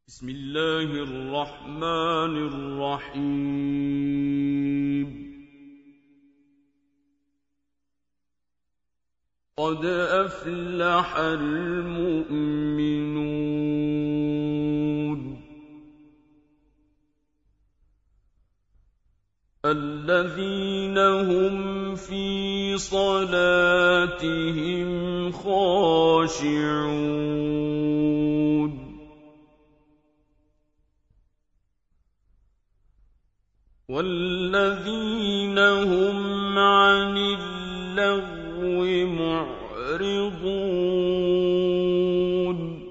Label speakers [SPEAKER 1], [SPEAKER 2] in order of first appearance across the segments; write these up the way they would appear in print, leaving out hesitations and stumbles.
[SPEAKER 1] بسم الله الرحمن الرحيم. قد أفلح المؤمنون الذين هم في صلاتهم خاشعون والذين هم عن اللغو معرضون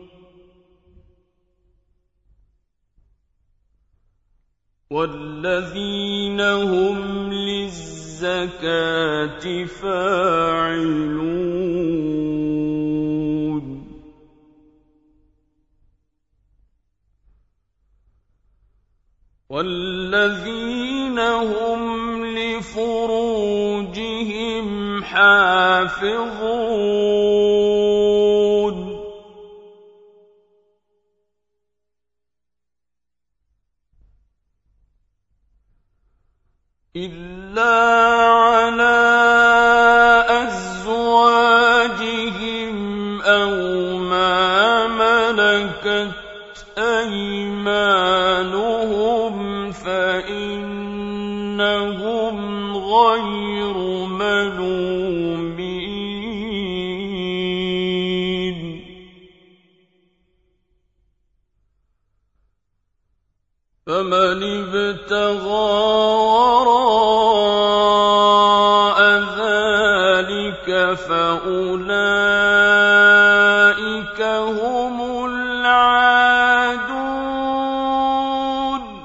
[SPEAKER 1] والذين هم للزكاة فاعلون والذين هم لفروجهم حافظون إلا على أزواجهم أو ما ملكت أيمانهم فإنهم غير ملومين فمن ابتغى وراء ذلك فأولئك هم العادون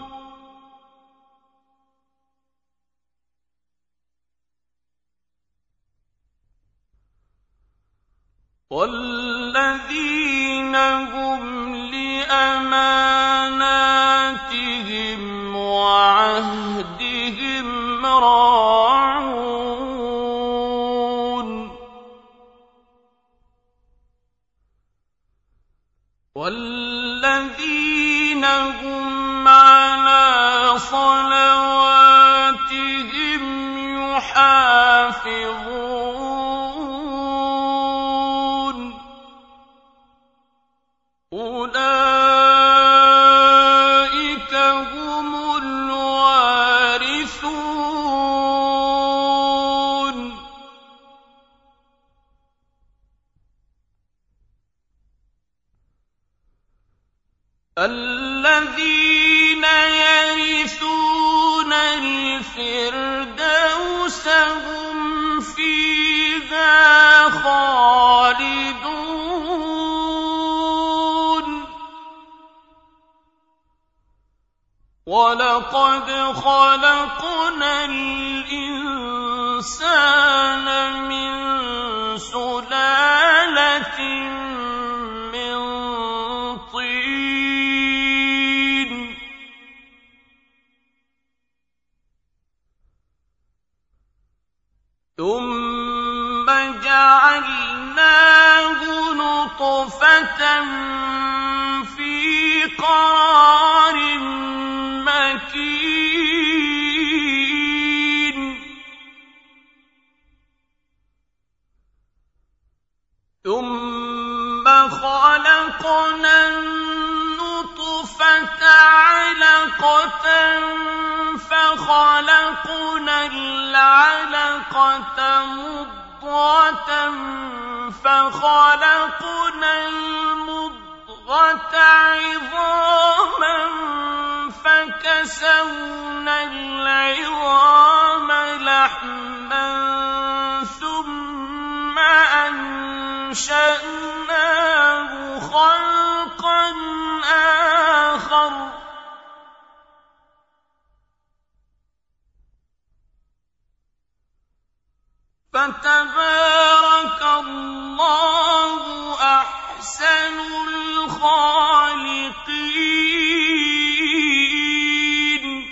[SPEAKER 1] والذين هم لأماناتهم وعهدهم راعون والذين هم على صلواتهم يحافظون أولئك هم الوارثون الذين يرثون الفردوس هم فيها خالدون ولقد خلقنا الإنسان من سلالة من طين ثم جعلناه نطفة في قرار مكين ثم خلقنا النطفة علقة فخلقنا العلقة مضغة فخلقنا المضغة عظاما فكسونا العظام لحما ثم أنشأناه خلقا آخر فتبارك الله أحسن الخالقين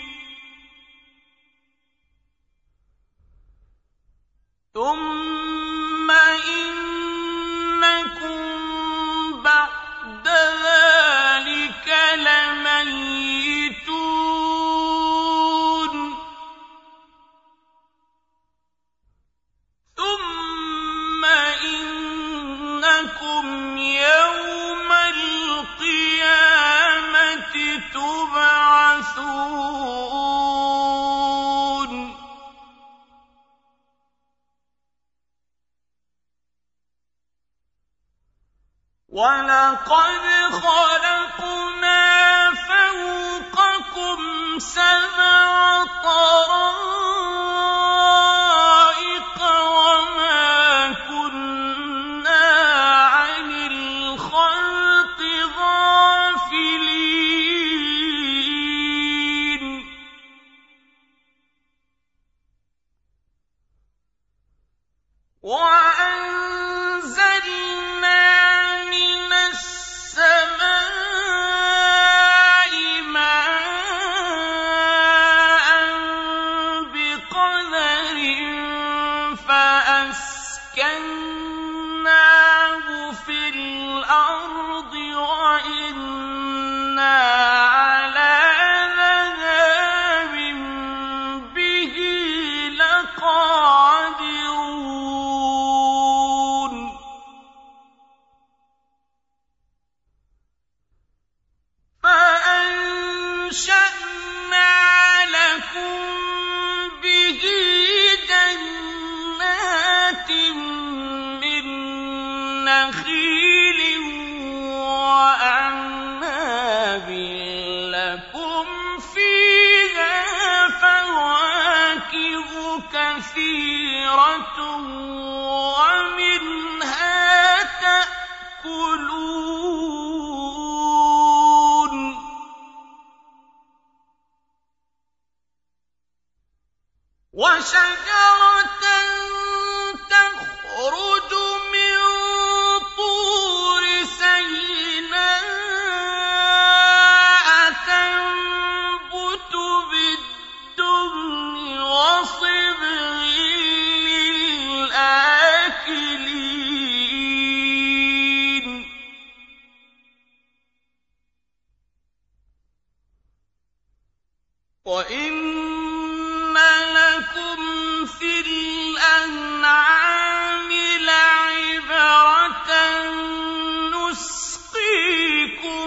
[SPEAKER 1] ثم إنكم بعد ذلك وَلَقَدْ خَلَقْنَا فَوْقَكُمْ سَبْعَ طَرَائِقَ وَمَا كُنَّا عَنِ الْخَلْقِ غَافِلِينَ وَأَنزَلْنَا مِنَ السَّمَاءِ مَاءً بِقَدَرٍ فَأَسْكَنَّاهُ فِي الْأَرْضِ وَإِنَّا عَلَىٰ ذَهَابٍ بِهِ لَقَادِرُونَ فَأَنشَأْنَا لَكُم بِهِ جَنَّاتٍ مِّن نَّخِيلٍ وَأَعْنَابٍ لَّكُمْ فِيهَا فَوَاكِهُ كَثِيرَةٌ وَمِنْهَا تَأْكُلُونَ وَشَجَرَةً تَخْرُجُ مِن طُورِ سَيْنَاءَ تَنبُتُ بِالدُّهْنِ وَصِبْغٍ لِّلْآكِلِينَ وَإِنَّ لَكُمْ فِي الْأَنْعَامِ لَعِبْرَةً نُّسْقِيكُم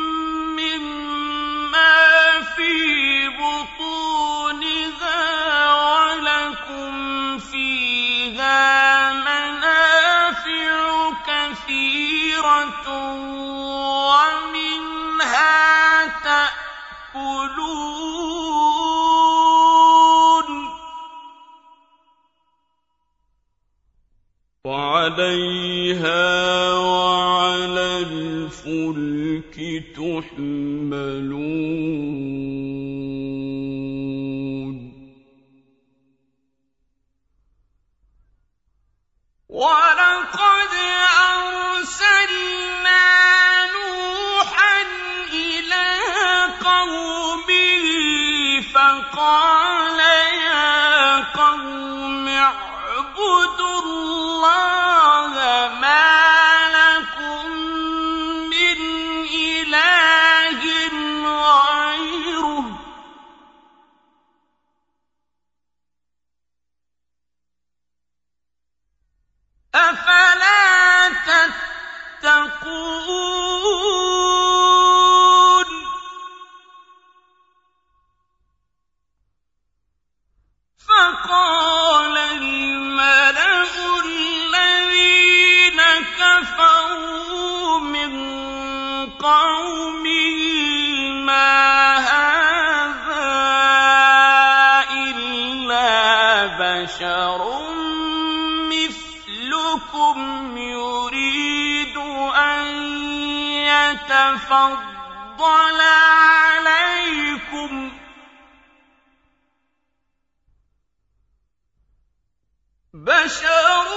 [SPEAKER 1] مِّمَّا فِي بُطُونِهَا وَلَكُمْ فِيهَا مَنَافِعُ كَثِيرَةٌ وَمِنْهَا تَأْكُلُونَ وَعَلَيْهَا وَعَلَى الْفُلْكِ تُحْمَلُونَ وَلَقَدْ أَرْسَلْنَا نُوحًا إِلَىٰ قَوْمِهِ فَقَالَ يَا قَوْمِ اعْبُدُوا اللَّهَ مَا لَكُم مِّنْ إِلَٰهٍ غَيْرُهُ أَفَلَا تَتَّقُونَ فَقَالَ الْمَلَأُ الَّذِينَ كَفَرُوا مِن قَوْمِهِ مَا هَٰذَا إِلَّا بَشَرٌ مِّثْلُكُمْ يُرِيدُ أَن يَتَفَضَّلَ عَلَيْكُمْ بَشَرٌ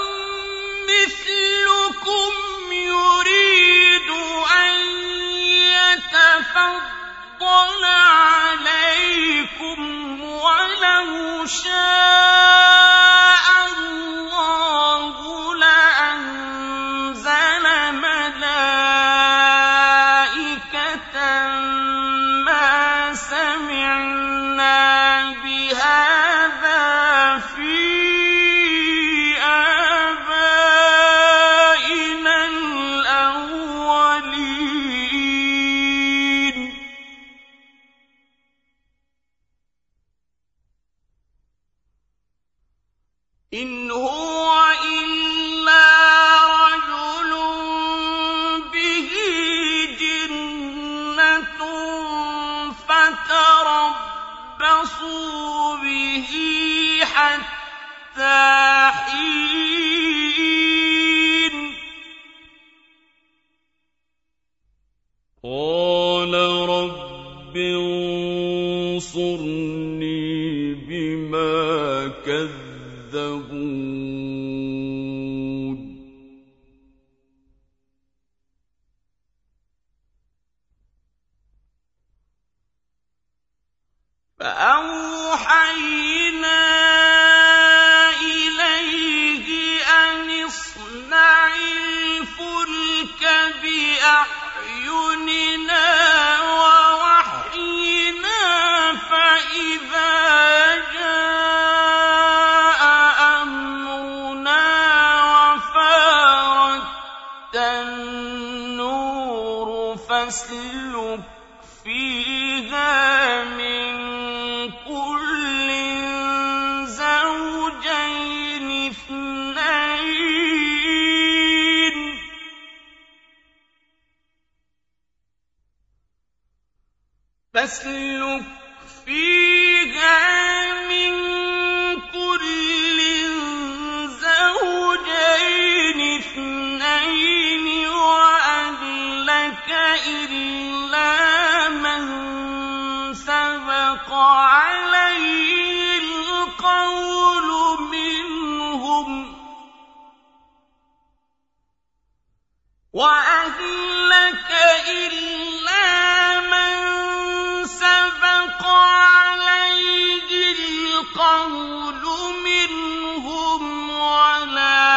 [SPEAKER 1] مِّثْلُكُمْ يُرِيدُ أَن يَتَفَضَّلَ عَلَيْكُمْ وَلَوْ شَاءَ اللَّهُ لَأَنزَلَ مَلَائِكَةً مَّا سَمِعْنَا بِهَٰذَا فِي آبَائِنَا الْأَوَّلِينَ تَرَبَّصُوا بِهِ حَتَّىٰ حِينٍ
[SPEAKER 2] قَالَ رَبِّ انصُرْنِي بِمَا كَذَّبُونِ
[SPEAKER 1] فَأَوْحَيْنَا إِلَيْهِ أَنِ اصْنَعِ الْفُلْكَ بِأَعْيُنِنَا وَوَحْيِنَا فَإِذَا جَاءَ أَمْرُنَا وَفَارَتِ النُّورُ فَاسْلُكْ فِيهَا مِن كُلٍّ زَوْجَيْنِ اثْنَيْنِ وَأَهْلَكَ إِلَّا مَن سَبَقَ عَلَيْهِ الْقَوْلُ مِنْهُمْ وَلَا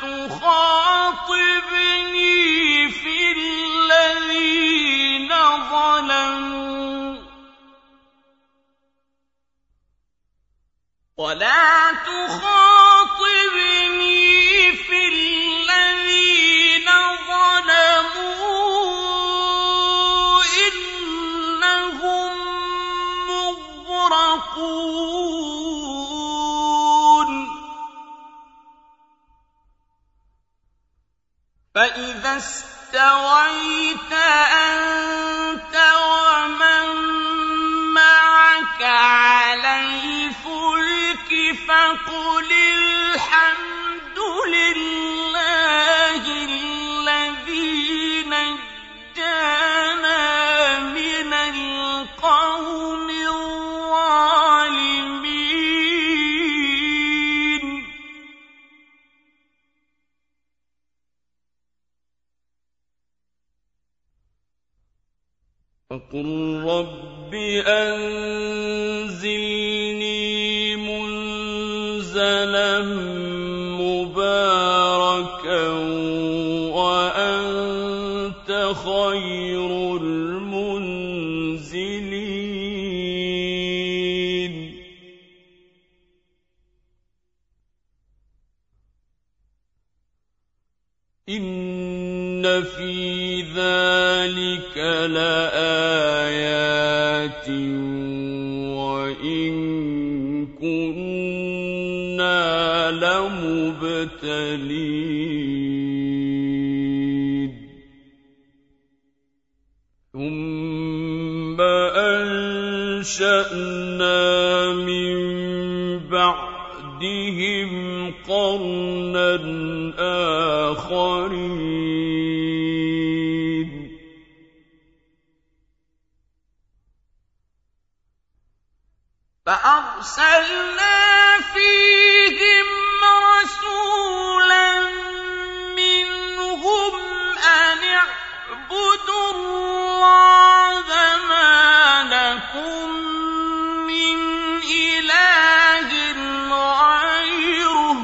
[SPEAKER 1] تُخَاطِبْنِي فِي الَّذِينَ ظَلَمُوا إِنَّهُم مُّغْرَقُونَ فَإِذَا اسْتَوَيْتَ أَنتَ وَمَن مَّعَكَ عَلَى الْفُلْكِ فَقُلِ الْحَمْدُ لِلَّهِ الَّذِي نَجَّانَا مِنَ الْقَوْمِ الظَّالِمِينَ
[SPEAKER 2] فَقُل رَّبِّ أَنزِلْنِي مُنزَلًا مُّبَارَكًا وَأَنتَ خَيْرُ الْمُنزِلِينَ إِنَّ فِي ذَلِكَ لَآيَاتٍ وَإِن كُنَّا لَمُبْتَلِينَ ثُمَّ أَنشَأْنَا مِن بَعْدِهِمْ قَرْنًا آخَرِينَ
[SPEAKER 1] فَأَرْسَلْنَا فِيهِمْ رَسُولًا مِّنْهُمْ أَنِ اعْبُدُوا اللَّهَ مَا لَكُم مِّنْ إِلَٰهٍ غَيْرُهُ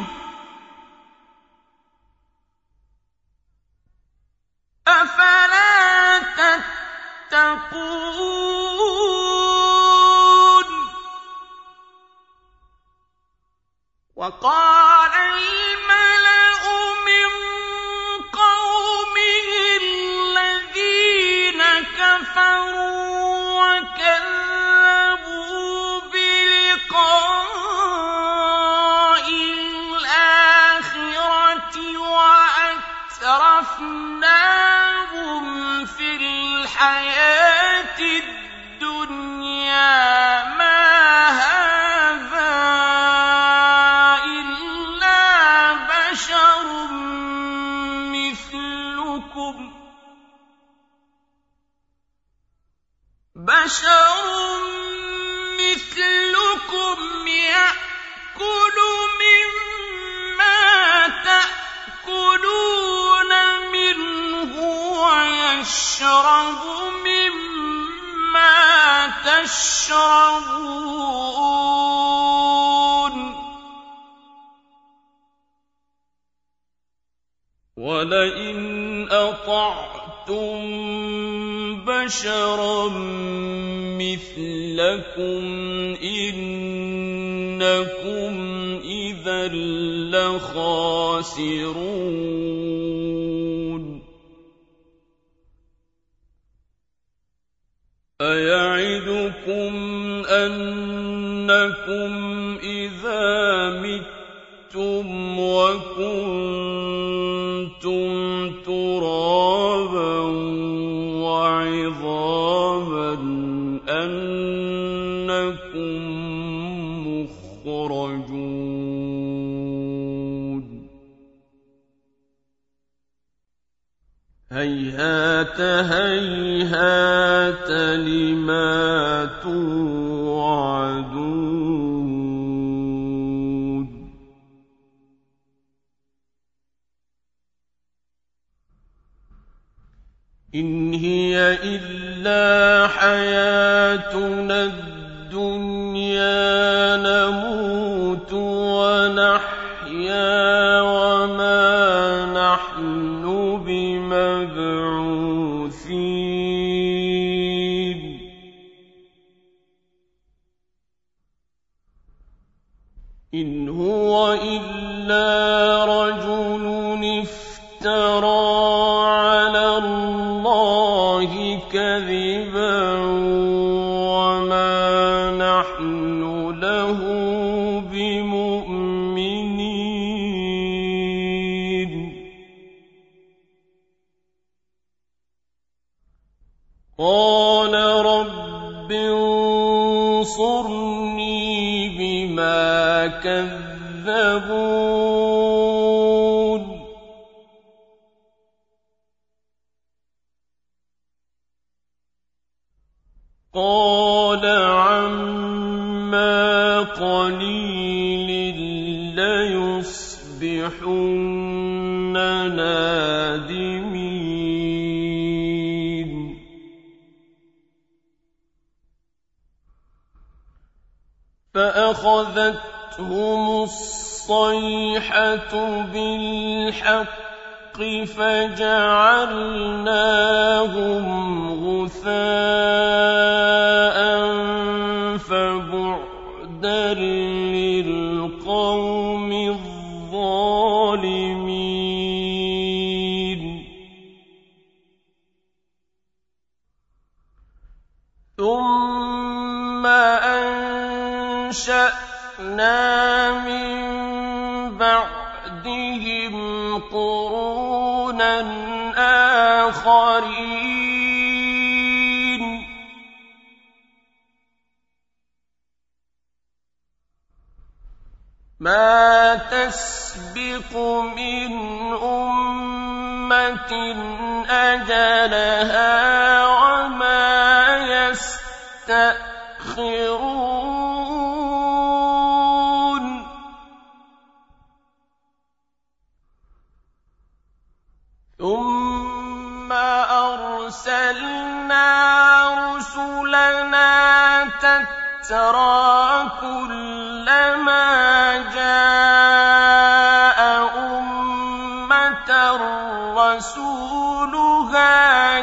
[SPEAKER 1] أَفَلَا تَتَّقُونَ وَقَالَ الْمَلَأُ مِن قَوْمِهِ الَّذِينَ كَفَرُوا وَكَذَّبُوا بِلِقَاءِ الْآخِرَةِ وَأَتْرَفْنَاهُمْ فِي الْحَيَاةِ الدُّنْيَا مَا بَشَرٌ مِّثْلُكُمْ يَأْكُلُ مِمَّا تَأْكُلُونَ مِنْهُ وَيَشْرَبُ مِمَّا تَشْرَبُونَ وَلَئِنْ أَطَعْتُم بَشَرًا مِّثْلَكُمْ إِنَّكُمْ إِذًا لَّخَاسِرُونَ أَيَعِدُكُمْ أَنَّكُمْ إِذَا مِتُّمْ وَكُنتُمْ تُرَابًا وَعِظَامًا أَنَّكُم مُّخْرَجُونَ هَيْهَاتَ هَيْهَاتَ لِمَا تُوعَدُونَ إِنْ هِيَ إِلَّا حَيَاتُنَا الدُّنْيَا نَمُوتُ وَنَحْيَا وَمَا نَحْنُ بِمَبْعُوثِينَ إِنْ هُوَ إِلَّا رَجُلٌ افْتَرَىٰ عَلَى اللَّهِ كَذِبًا وَمَا نَحْنُ لَهُ بِمُؤْمِنِينَ قَالَ رَبِّ انصُرْنِي بِمَا كَذَّبُونِ قَالَ عَمَّا قَلِيلٍ لَّيُصْبِحُنَّ نَادِمِينَ فَأَخَذَتْهُمُ الصَّيْحَةُ بِالْحَقِّ فَجَعَلْنَاهُمْ غُثَاءً فَبُعْدًا لِّلْقَوْمِ الظَّالِمِينَ ثُمَّ أَنشَأْنَا مِن بَعْدِهِمْ قُرُونًا آخَرِينَ مَا تَسْبِقُ مِنْ أُمَّةٍ أَجَلَهَا وَمَا يَسْتَأْخِرُونَ ثُمَّ أَرْسَلْنَا رُسُلَنَا تَتْرَىٰ كُلَّمَا جَاءَ أُمَّةً رَّسُولُهَا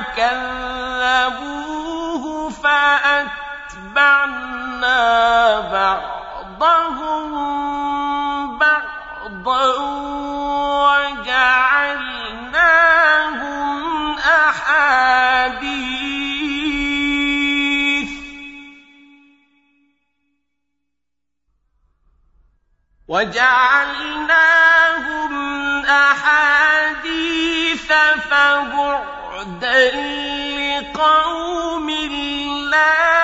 [SPEAKER 1] كَذَّبُوهُ فَأَتْبَعْنَا بَعْضَهُم بَعْضًا وَجَعَلْنَاهُمْ أَحَادِيثَ فَبُعْدًا لِّقَوْمٍ لَّا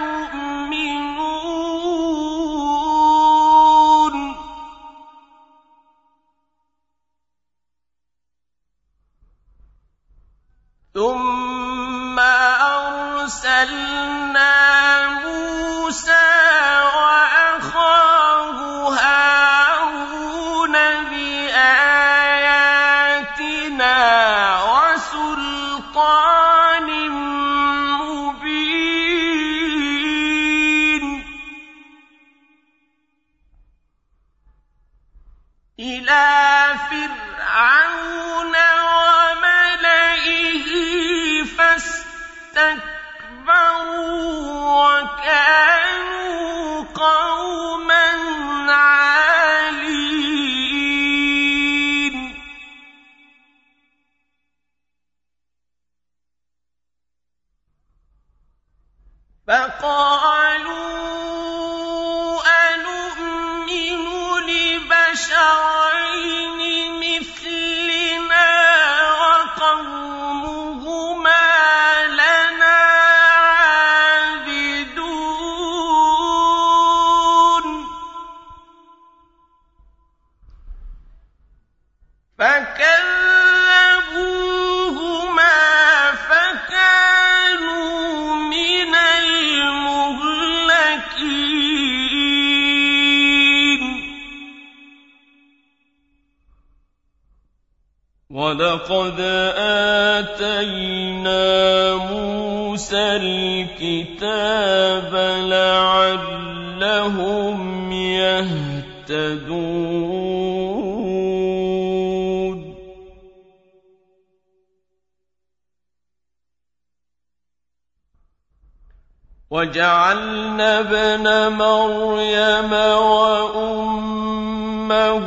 [SPEAKER 1] يُؤْمِنُونَ ثُمَّ أَرْسَلْنَا أَرْسَلْنَا مُوسَىٰ وَأَخَاهُ هَارُونَ بِآيَاتِنَا وَسُلْطَانٍ مُّبِينٍ إِلَىٰ فِرْعَوْنَ وَمَلَئِهِ فَاسْتَكْبَرُوا وَكَانُوا قَوْمًا عَالِينَ فَقَالُوا أَنُؤْمِنُ لِبَشَرَيْنِ مِثْلِنَا وَقَوْمُهُمَا لَنَا عَابِدُونَ فَكَذَّبُوهُمَا فَكَانُوا مِنَ الْمُهْلَكِينَ
[SPEAKER 2] وَلَقَدْ آتَيْنَا مُوسَى الْكِتَابَ لَعَلَّهُمْ يَهْتَدُونَ وَجَعَلْنَا ابْنَ مَرْيَمَ وَأُمَّهُ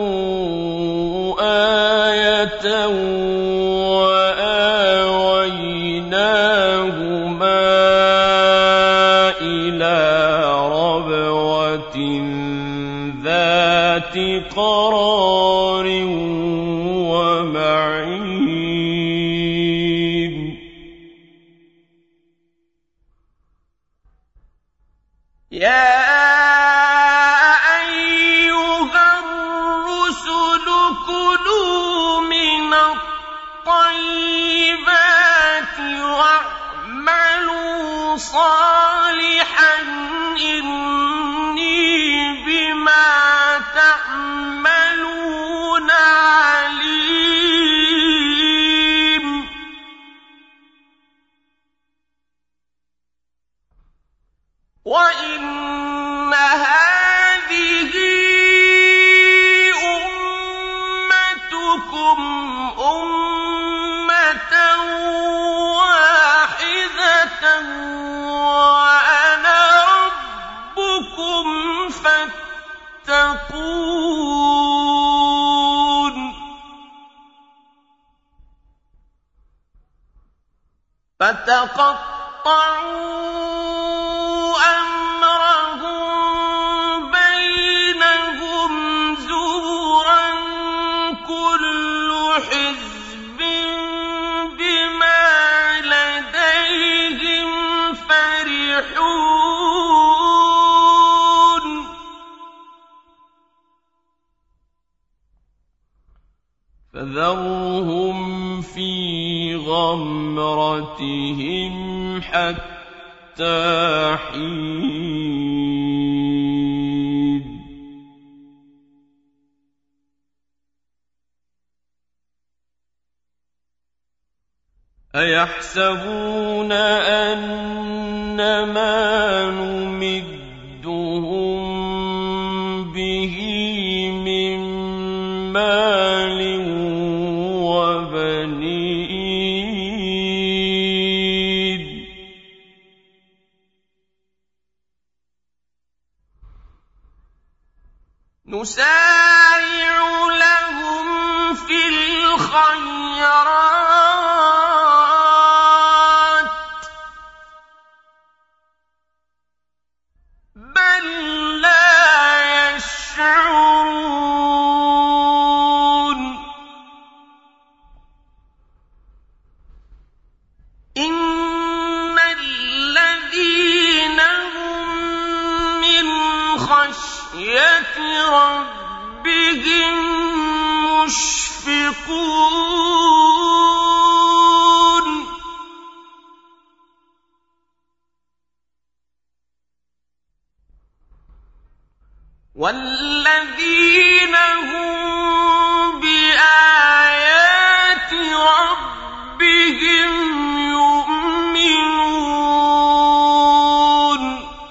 [SPEAKER 2] آيَةً وَآوَيْنَاهُمَا إِلَىٰ رَبْوَةٍ ذَاتِ قَرَارٍ وَمَعِينٍ
[SPEAKER 1] يَا أَيُّهَا الرُّسُلُ كُلُوا مِنَ الطَّيِّبَاتِ وَاعْمَلُوا صَالِحًا إِنِّي بِمَا تَعْمَلُونَ عَلِيمٌ وَإِنَّ هَٰذِهِ أُمَّتُكُمْ أُمَّةً وَاحِدَةً وَأَنَا رَبُّكُمْ فَاتَّقُونِ فَتَقَطَّعُوا أَمْرَهُم بَيْنَهُمْ زُبُرًا ۖ كُلُّ حِزْبٍ بِمَا لَدَيْهِمْ فَرِحُونَ
[SPEAKER 2] فَذَرْهُمْ فِي غَمْرَتِهِمْ حَتَّىٰ حِينٍ أَيَحْسَبُونَ أَنَّمَا نُمِدُّهُم بِهِ مِن مَّالٍ وَبَنِينَ
[SPEAKER 1] نُسَارِعُ لَهُمْ فِي الْخَيْرَاتِ بَل لَّا يَشْعُرُونَ إِنَّ الَّذِينَ هُم مِّنْ خَشْيَةِ رَبِّهِم مُّشْفِقُونَ والذين هم بآيات ربهم يؤمنون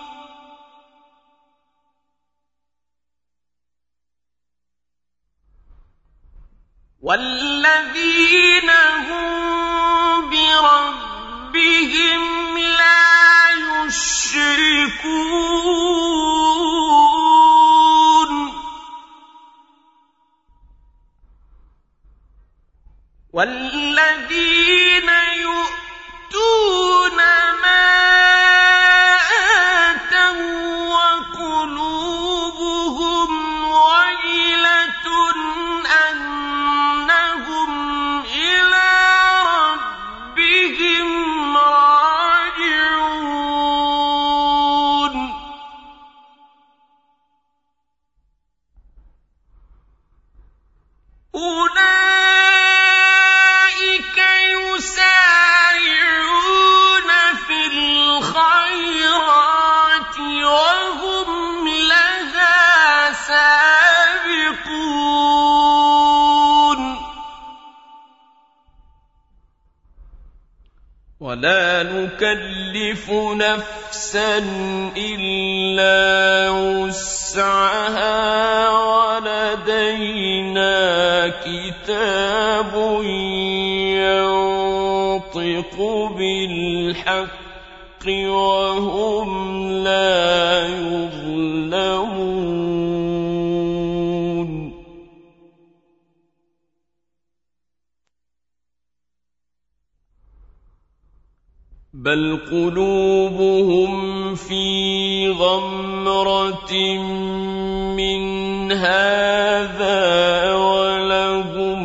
[SPEAKER 1] والذين هم بربهم لا يشركون والذين يؤتون ما آتوا وقلوبهم وجلة أنهم إلى ربهم راجعون أولئك يسارعون في الخيرات وهم لها سابقون ولا نكلف نفسا إلا وسعها ولدينا كتاب ينطق بالحق وهم لا يظلمون بل قلوبهم في غمرة من هذا ولهم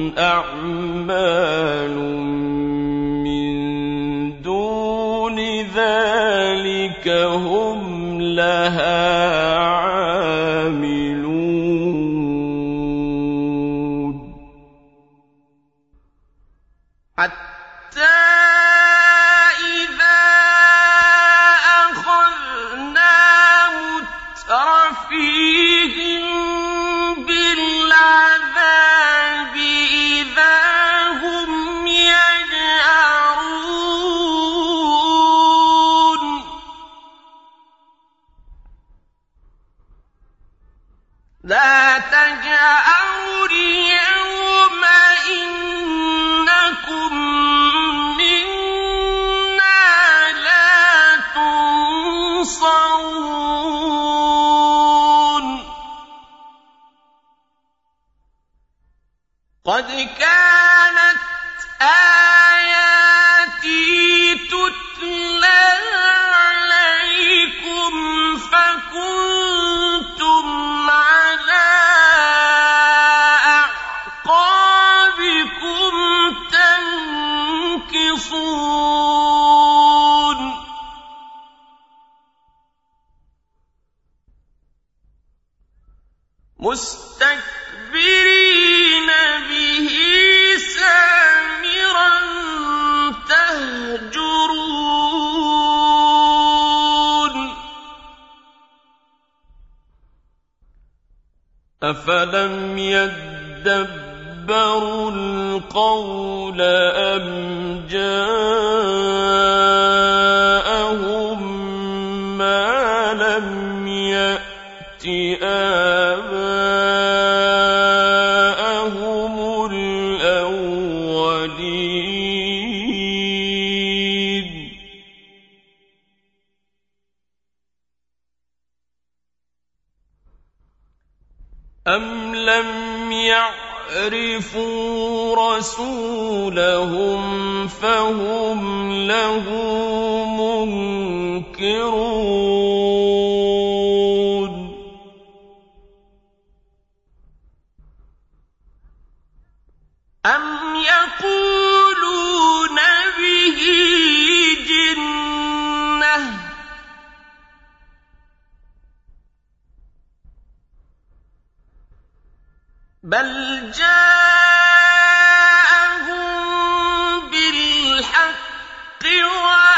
[SPEAKER 1] أعمال من دون ذلك هم لها عاملون حتى فيهم بالعذاب إذا هم يجأرون لا تجأروا اليوم إنكم منا لا تنصرون قد كانت آياتي تتلى عليكم فكنتم على أعقابكم تنكصون مستكبرين به سامرا تهجرون أفلم يدبروا القول أم جاءهم ما لم يأت آباءهم الأولين أم لم يعرفوا رسولهم فهم له منكرون أم يقولون به جنة بل جاءهم بالحق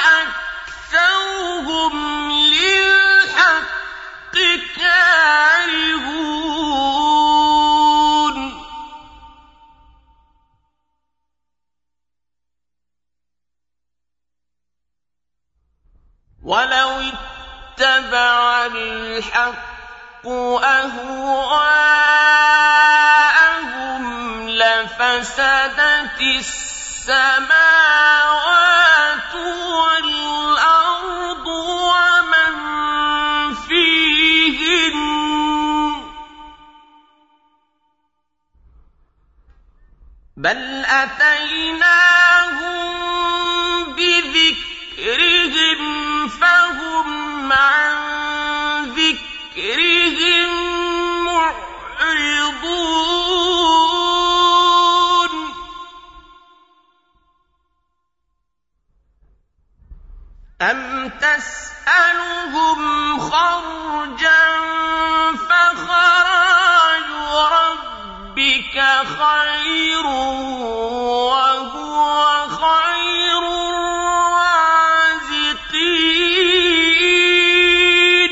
[SPEAKER 1] وأكثرهم للحق كارهون ولو اتبع الحق أهواءهم لفسدت السماوات والأرض ومن فيهن بل أتيناهم بذكرهم فهم عن ذكرهم معرضون أم تسألهم خرجا فخراج ربك خير وهو خير الرازقين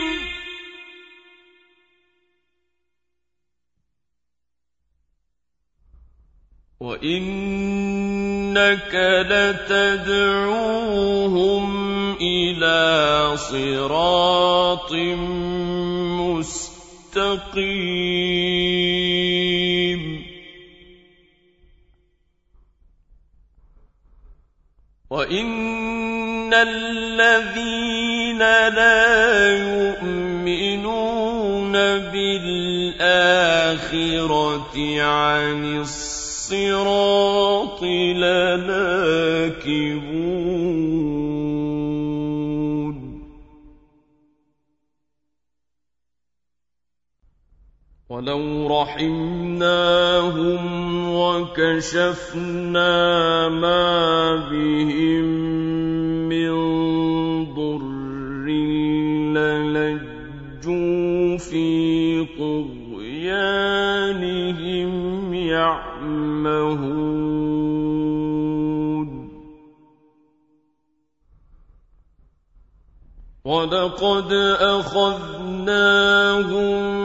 [SPEAKER 2] وإنك لتدعوهم إلى صراط مستقيم وإن الذين لا يؤمنون بالآخرة عن الصراط لناكبون ولو رحمناهم وكشفنا ما بهم من ضر للجوا في طغيانهم يعمهون ولقد أخذناهم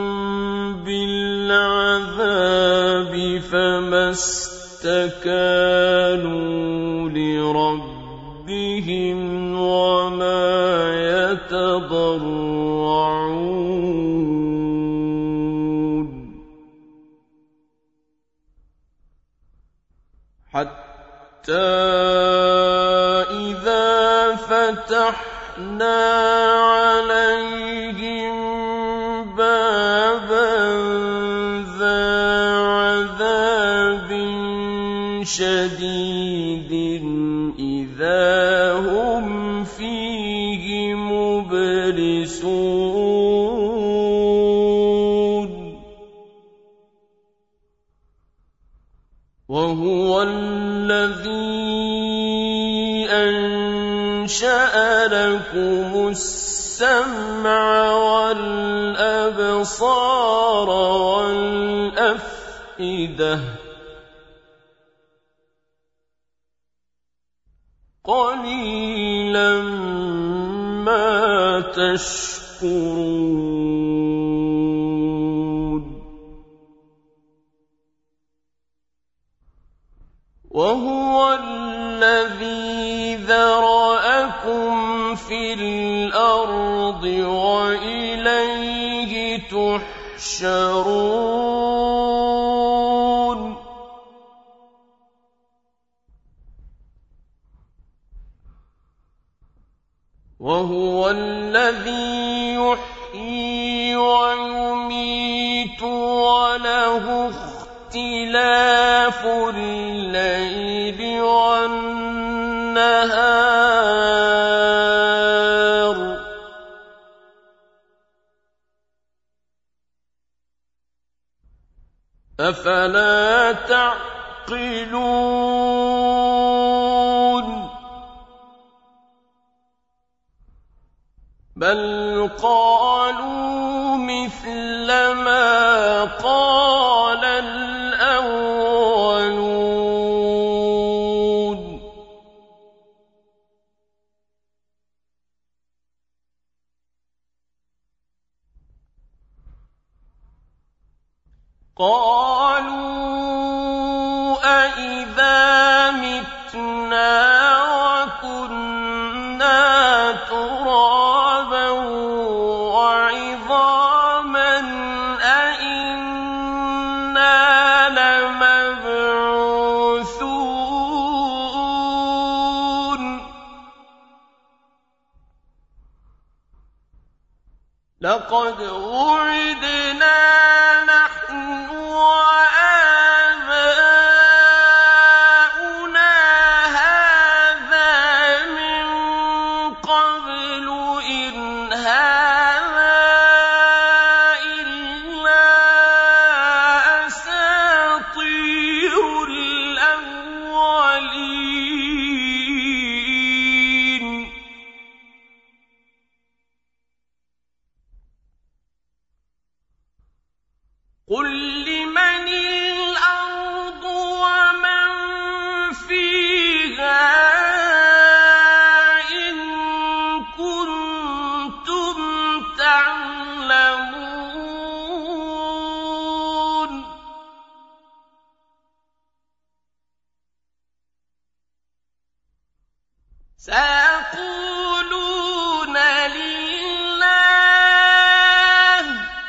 [SPEAKER 2] بالعذاب فما استكانوا لربهم وما يتضرعون حتى إذا فتحنا عليهم بابا ذا عذاب شديد إذا هم فيه مبلسون وهو الذي أنشأ لكم السمع والأبصار والأفئدة قليلا ما تشكرون وهو الذي ذرأكم في الأرض وإليه تحشرون وهو الذي يحيي ويميت وله اختلاف الليل والنهار أفلا تعقلون بل قالوا مثل ما قال الأولون قالوا أإذا متنا وكنا ترابا لقد وعدنا نحن وآباؤنا هذا من قبل إن هذا إلا أساطير الأولين قل لمن الأرض ومن فيها إن كنتم تعلمون سيقولون لله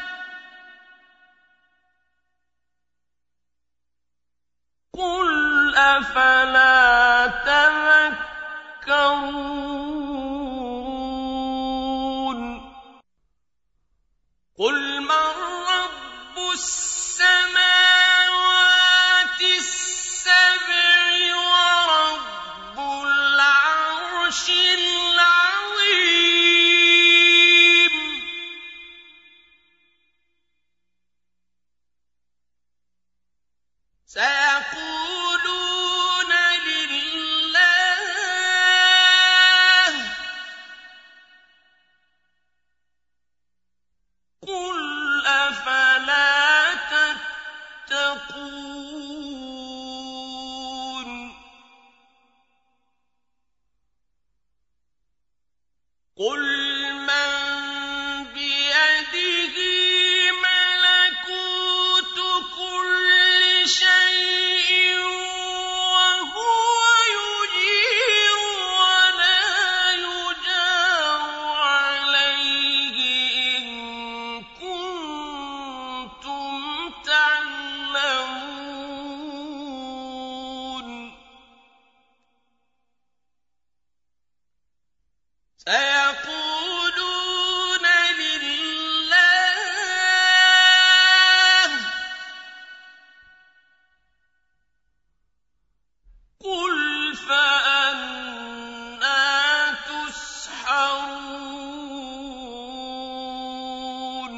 [SPEAKER 2] قل أفلا تذكرون قل من رب السماوات السبع ورب العرش العظيم سيقولون لله قل أفلا تتقون قل من بيده ملكوت كل شيء وهو يجير ولا يجار عليه إن كنتم تعلمون سيقولون لله قل فأنى تسحرون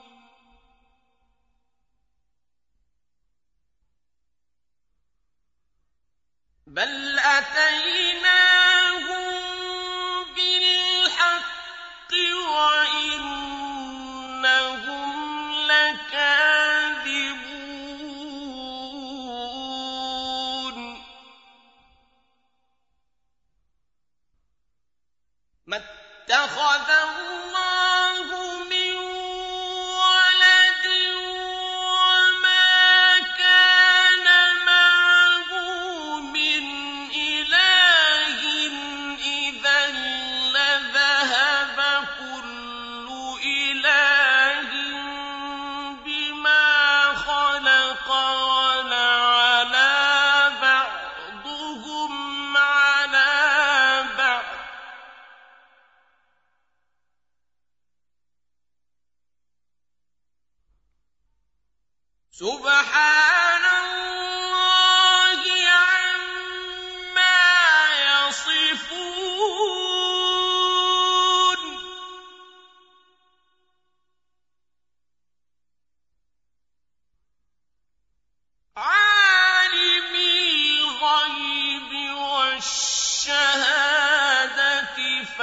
[SPEAKER 2] بل أتيناهم بالحق وإنهم لكاذبون ما اتخذ الله من ولد وما كان معه من إله إذا لذهب كل إله بما خلق ولعلى بعضهم على بعض سبحان الله عما يصفون عالم الغيب والشهادة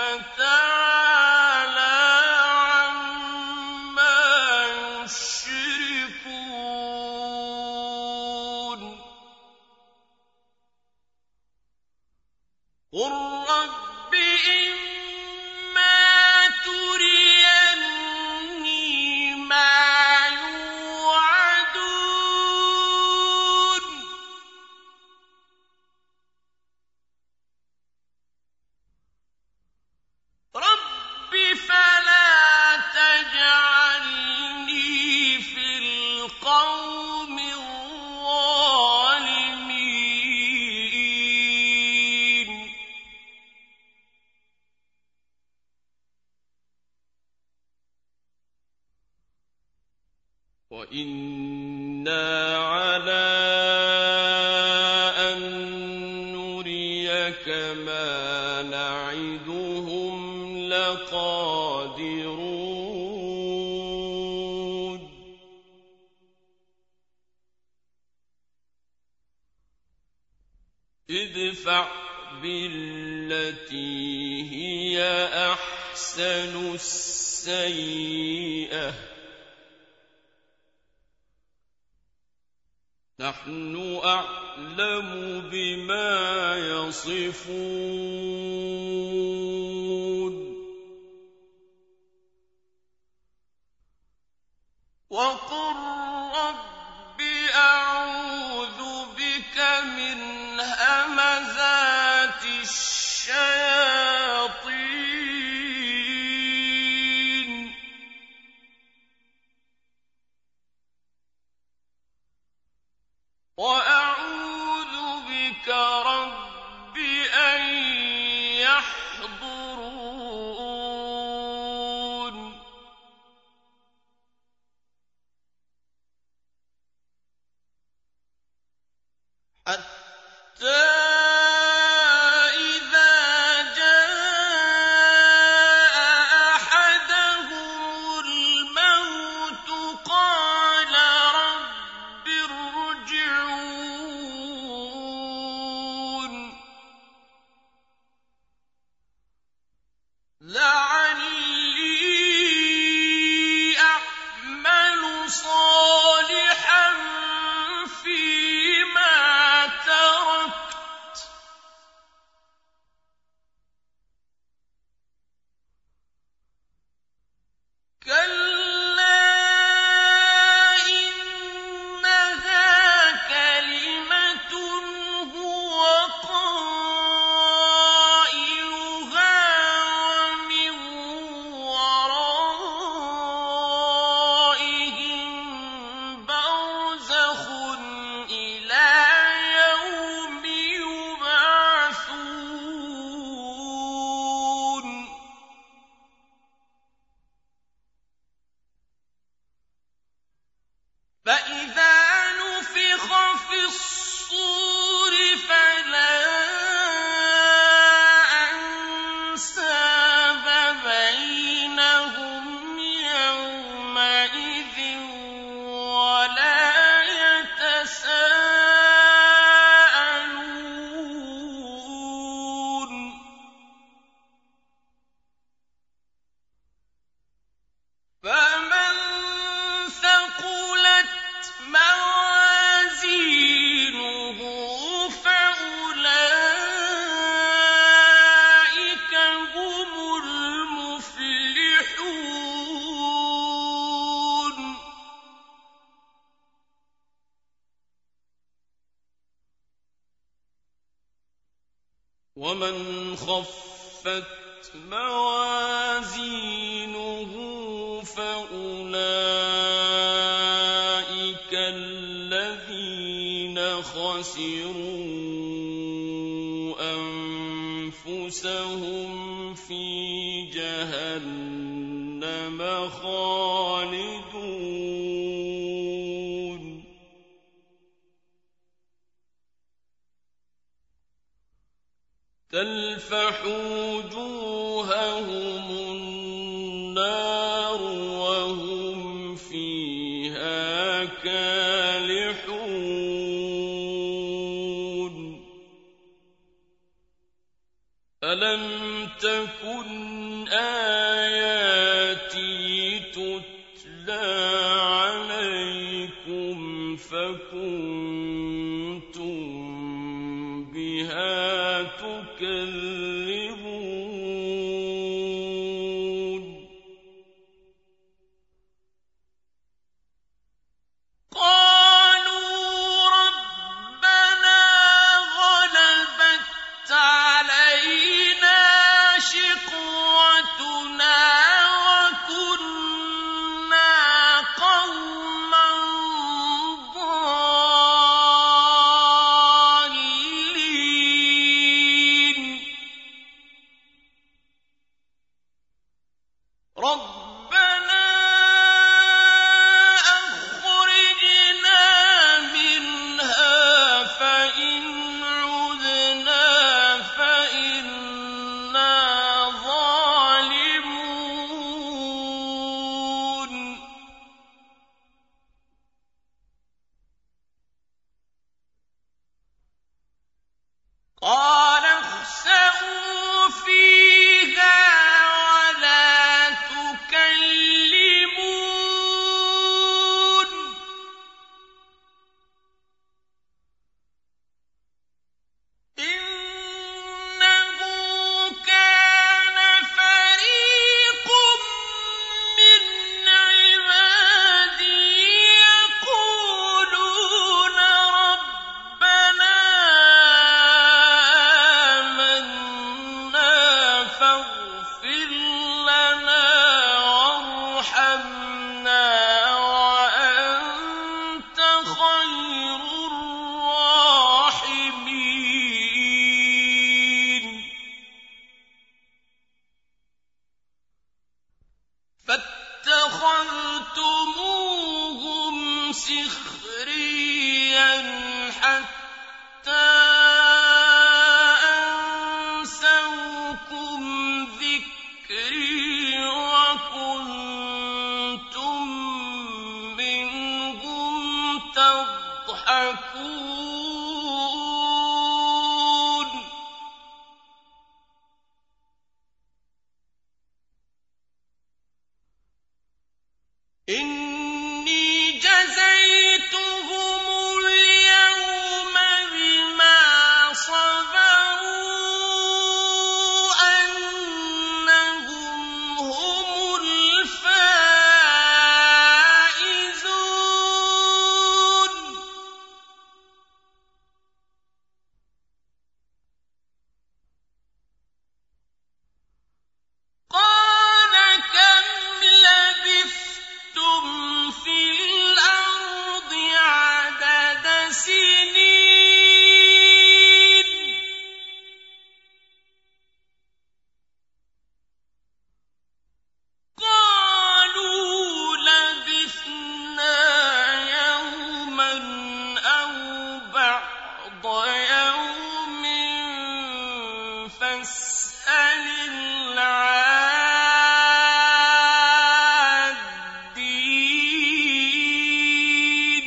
[SPEAKER 2] فتعالى عما يشركون
[SPEAKER 3] وَإِنَّا عَلَىٰ أَن نُّرِيَكَ مَا نَعِدُهُمْ لَقَادِرُونَ ادْفَعْ بِالَّتِي هِيَ أَحْسَنُ السَّيِّئَةَ ۚ نَحْنُ أَعْلَمُ بِمَا يَصِفُونَ
[SPEAKER 2] وَقُل رَّبِّ أَعُوذُ بِكَ مِنْ هَمَزَاتِ الشَّيَاطِينِ وَأَعُوذُ بِكَ رَبِّ أَن يَحْضُرُونِ حَتَّىٰ إِذَا جَاءَ أَحَدَهُمُ الْمَوْتُ قَالَ رَبِّ ارْجِعُونِ لَعَلِّي أَعْمَلُ صَالِحًا فِيمَا تَرَكْتُ ۚ كَلَّا إِنَّهَا كَلِمَةٌ هُوَ قَائِلُهَا وَمِن وَرَائِهِم بَرْزَخٌ إِلَىٰ يَوْمِ يُبْعَثُونَ فَإِذَا نُفِخَ فِي الصُّورِ فَلَا أَنسَابَ بَيْنَهُمْ يَوْمَئِذٍ وَلَا يَتَسَاءَلُونَ فَمَن ثَقُلَتْ مَوَازِينُهُ فَأُولَٰئِكَ هُمُ الْمُفْلِحُونَ وَمَنْ خَفَّتْ مَوَازِينُهُ فَأُولَٰئِكَ الَّذِينَ خَسِرُوا أَنفُسَهُمْ فِي جَهَنَّمَ خَالِدُونَ تَلْفَحُ وُجُوهَهُمُ النَّارُ وَهُمْ فِيهَا كَالِحُونَ أَلَمْ تَكُنْ آيَاتِي تُتْلَىٰ عَلَيْكُمْ فَكُنتُم بِهَا تُكَذِّبُونَ قَالُوا رَبَّنَا غَلَبَتْ عَلَيْنَا شِقْوَتُنَا وَكُنَّا قَوْمًا ضَالِّينَ رَبَّنَا سِخْرِيًّا حَتَّىٰ أَنسَوْكُمْ ذِكْرِي وَكُنتُم مِّنْهُمْ تَضْحَكُونَ إِنِّي جَزَيْتُهُمُ الْيَوْمَ بِمَا صَبَرُوا أَنَّهُمْ هُمُ الْفَائِزُونَ قَالَ كَمْ لَبِثْتُمْ فِي الْأَرْضِ عَدَدَ سِنِينَ قَالُوا لَبِثْنَا يَوْمًا أَوْ بَعْضَ يَوْمٍ فَاسْأَلِ الْعَادِّينَ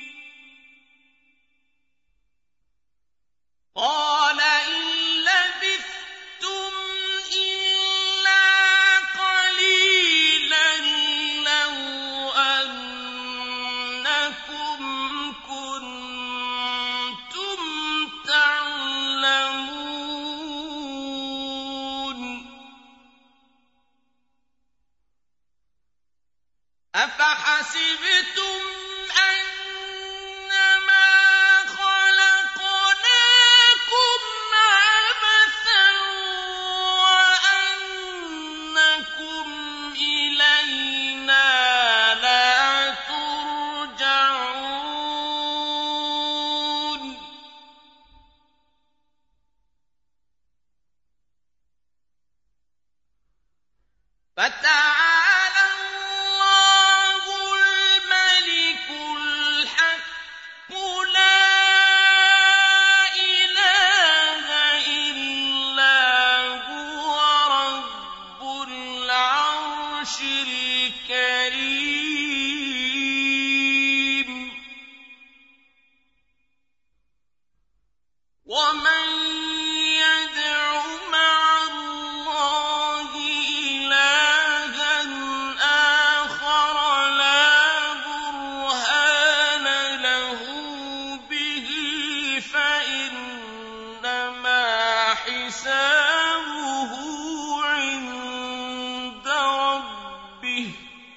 [SPEAKER 2] قَالَ إِن لَّبِثْتُمْ إِلَّا قَلِيلًا لَّوْ أَنَّكُمْ كُنتُمْ تَعْلَمُونَ أَفَحَسِبْتُمْ أَنَّمَا خَلَقْنَاكُمْ عَبَثًا وَأَنَّكُمْ إِلَيْنَا لَا تُرْجَعُونَ فَتَعَالَى اللَّهُ الْمَلِكُ الْحَقُّ لَا إِلَٰهَ إِلَّا هُوَ رَبُّ الْعَرْشِ الْكَرِيمِ وَمَن يَدْعُ مَعَ اللَّهِ إِلَٰهًا آخَرَ لَا بُرْهَانَ لَهُ بِهِ فَإِنَّمَا حِسَابُهُ عِندَ رَبِّهِ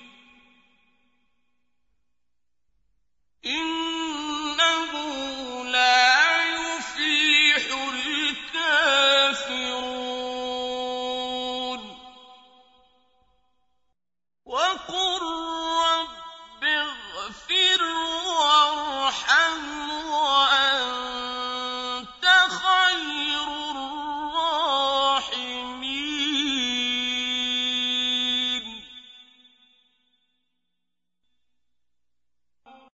[SPEAKER 2] إِنَّهُ لَا يُفْلِحُ الْكَافِرُونَ وَقُل رَّبِّ اغْفِرْ